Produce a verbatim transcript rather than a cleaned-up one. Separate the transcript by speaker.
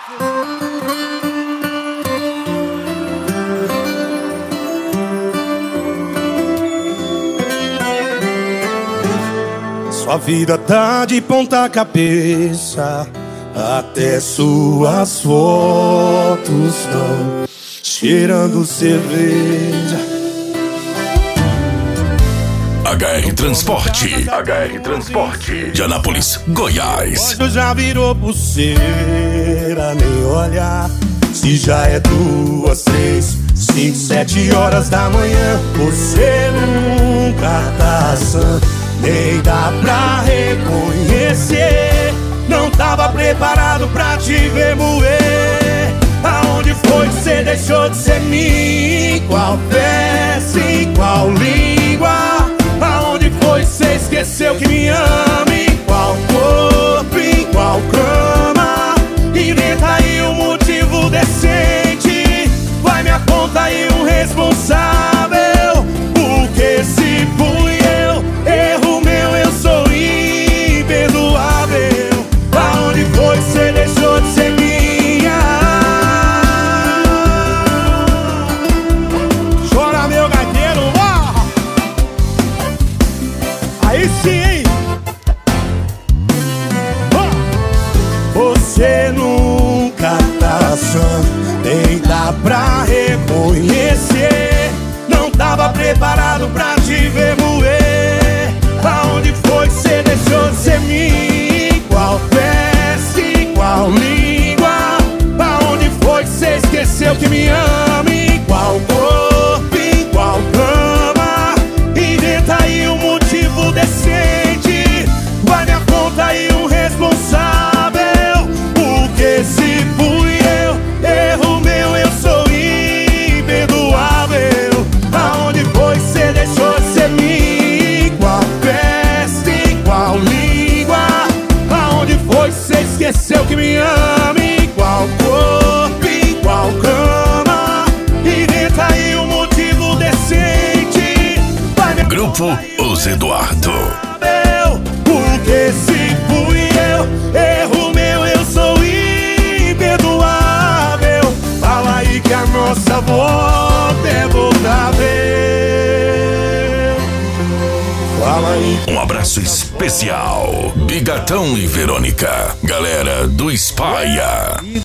Speaker 1: Sua vida tá de ponta cabeça, até suas fotos estão cheirando cerveja.
Speaker 2: H R Transporte, H R Transporte de Anápolis, Goiás.
Speaker 1: Hoje já virou pulseira, nem olhar. Se já é duas, três, cinco, sete horas da manhã, você nunca tá sã, nem dá pra reconhecer. Não tava preparado pra te ver moer. Aonde foi que você deixou de ser mim? Qual peça, em qual língua? Aonde foi que você esqueceu que me ama? Em qual corpo, em qual cama? Inventa aí um motivo decente, vai me aponta aí um responsável. Porque se fui eu, erro meu, eu sou imperdoável. Aonde foi que você deixou de ser minha? Chora meu gaiteiro, ó! Aí sim, hein? Oh! Você nunca tá sã, nem dá pra reconhecer. Não tava preparado pra te ver moer. Aonde foi que você deixou de ser mim? Qual peça, em qual língua? Aonde foi que você esqueceu que me ama? Em qual corpo, em qual cama? Inventa aí um motivo decente, vai me aponta aí um responsável. Porque se fui eu, erro meu, eu sou imperdoável. Aonde foi que você deixou de ser mim? Qual peça, em qual língua? Aonde foi que você esqueceu que me ama? Em qual corpo, em qual cama? Inventa aí um motivo decente, vai me
Speaker 2: Grupo Os Eduardo.
Speaker 1: Porque se fui eu, erro meu, eu sou imperdoável. Fala aí que a nossa volta é voltável. Fala aí.
Speaker 2: Um abraço especial, Bigatão e Verônica, galera do Espalha.